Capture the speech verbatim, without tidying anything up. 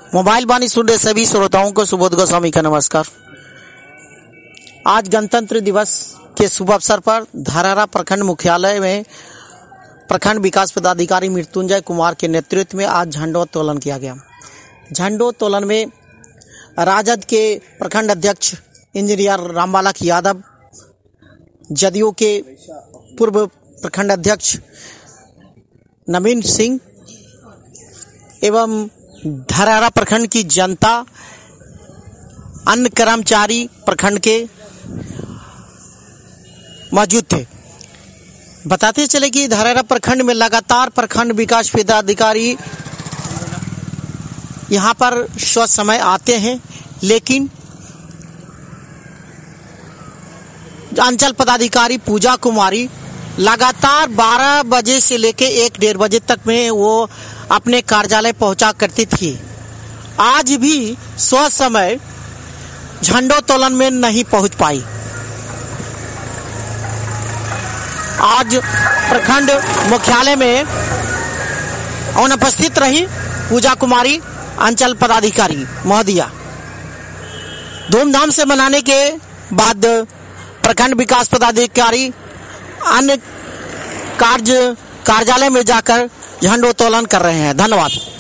Mobile वाणी सुन रहे सभी श्रोताओं को सुबोध गोस्वामी का नमस्कार। आज गणतंत्र दिवस के शुभ अवसर पर धरहरा प्रखंड मुख्यालय में प्रखंड विकास पदाधिकारी मृत्युंजय कुमार के नेतृत्व में आज झंडोत्तोलन किया गया। झंडोत्तोलन में राजद के प्रखंड अध्यक्ष इंजीनियर रामबालक यादव, जदयू के पूर्व प्रखंड अध्यक्ष नवीन सिंह एवं धरहरा प्रखंड की जनता, अन्य कर्मचारी प्रखंड के मौजूद थे। बताते चले कि धरहरा प्रखंड में लगातार प्रखंड विकास पदाधिकारी यहाँ पर स्व समय आते हैं, लेकिन अंचल पदाधिकारी पूजा कुमारी लगातार बारह बजे से लेके एक डेढ़ बजे तक में वो अपने कार्यालय पहुंचा करती थी। आज भी स्व समय झंडोत्तोलन में नहीं पहुंच पाई। आज प्रखंड मुख्यालय में अनुपस्थित रही पूजा कुमारी अंचल पदाधिकारी महोदया। धूमधाम से मनाने के बाद प्रखंड विकास पदाधिकारी अन्य कार्य कार्यालय में जाकर झंडोत्तोलन कर रहे हैं। धन्यवाद।